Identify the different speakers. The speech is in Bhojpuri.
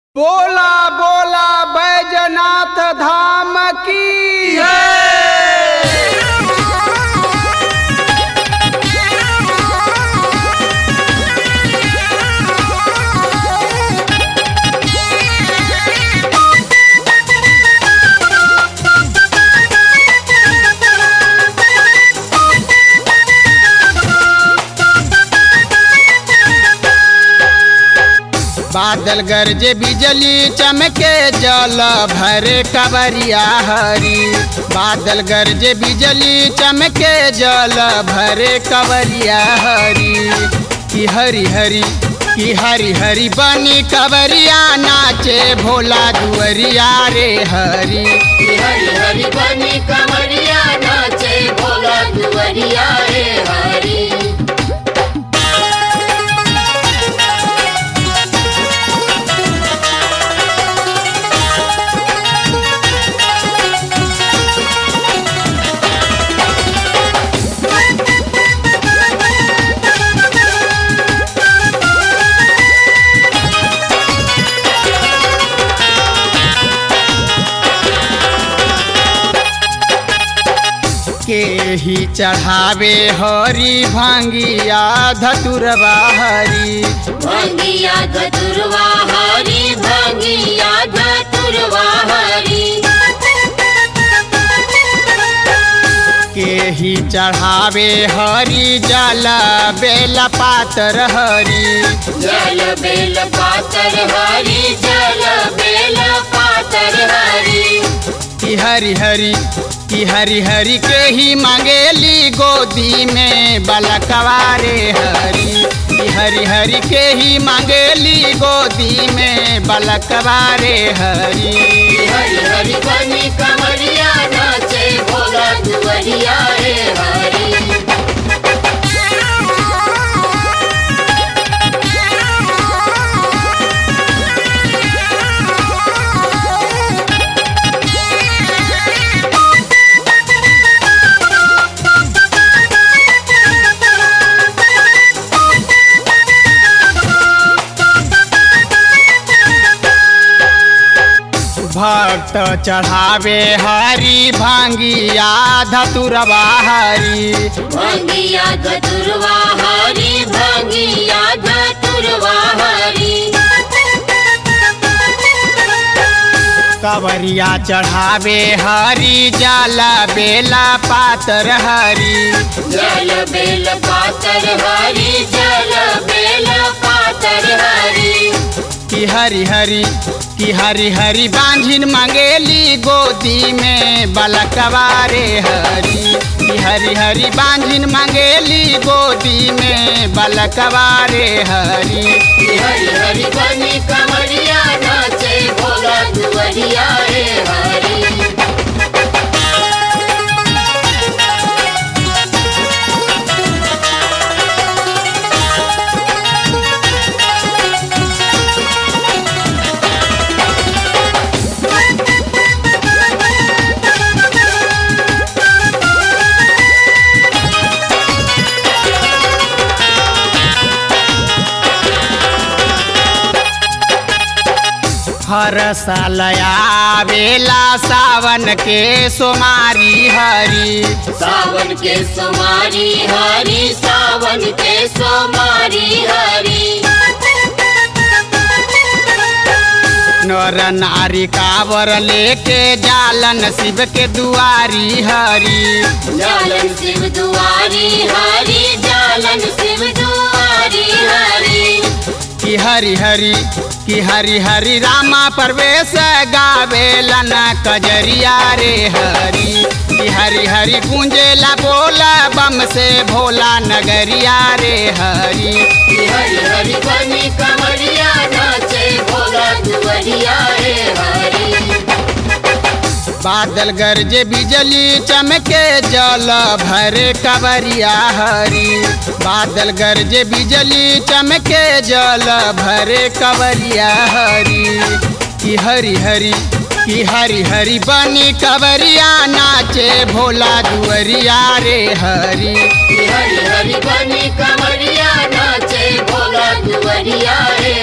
Speaker 1: बोला बोला बैजनाथ धाम की बादल गरजे बिजली चमके जल भरे कवरिया हरी। बादल गरजे बिजली चमके जल भरे कवरिया हरी। की हरी हरी बनी कवरिया नाचे भोला दुवरिया रे हरी।
Speaker 2: की हरी हरी बनी कवरिया नाचे भोला दुवरिया रे हरी।
Speaker 1: के ही चढ़ावे हरी भांगिया धतुरवा हरी।
Speaker 2: भांगिया धतुरवा हरी भांगिया धतुरवा हरी।
Speaker 1: के ही चढ़ावे हरी जल बेल पातर हरी।
Speaker 2: जल बेल पातर हरी जल बेल पातर हरी।
Speaker 1: की हरी हरी के ही मांगेली गोदी में बलकवा रे हरी। की हरी के ही मांगेली गोदी में बलकवा रे हरी।
Speaker 2: की हरी हरी बनी कवरिया नाचे भोला दुवरिया रे हरी।
Speaker 1: भक्त चढ़ावे हरी भांगिया धतुरवा हरी।
Speaker 2: भांगिया धतुरवा हरी भांगिया धतुरवा हरी।
Speaker 1: कवरिया चढ़ावे हरी जल बेला पातर हरी।
Speaker 2: जल बेल पातर हरी जल बेल पातर हरी।
Speaker 1: की हरी बांझिन मांगेली गोदी में बलकवा रे हरी। की हरी बांझिन मांगेली गोदी में बलकवा रे हरी।
Speaker 2: की हरी बनी कवरिया नाचे भोला दुवरिया रे हरी।
Speaker 1: हर साल आवेला सावन के सोमारी हरी।
Speaker 2: सावन के सोमारी हरी सावन के सोमारी हरी।
Speaker 1: नर नारी कावर लेके जालन शिव के दुआरी हरी।
Speaker 2: जालन शिव दुआरी हरी जालन शिव दुआरी हरी।
Speaker 1: की हरी रामा परवेश गावेलन कजरिया रे हरी। की हरी गूंजेला बोला बम से भोला नगरिया रे हरी।
Speaker 2: की हरी बनी कवरिया नाचे भोला दुवरिया रे हरी।
Speaker 1: बादल गरजे बिजली चमके जल भरे कवरिया हरी। बादल गरजे बिजली चमके जल भरे कवरिया हरी। की हरी बनी कवरिया नाचे भोला दुवरिया रे हरी।
Speaker 2: की हरी बनी कवरिया नाचे भोला दुवरिया रे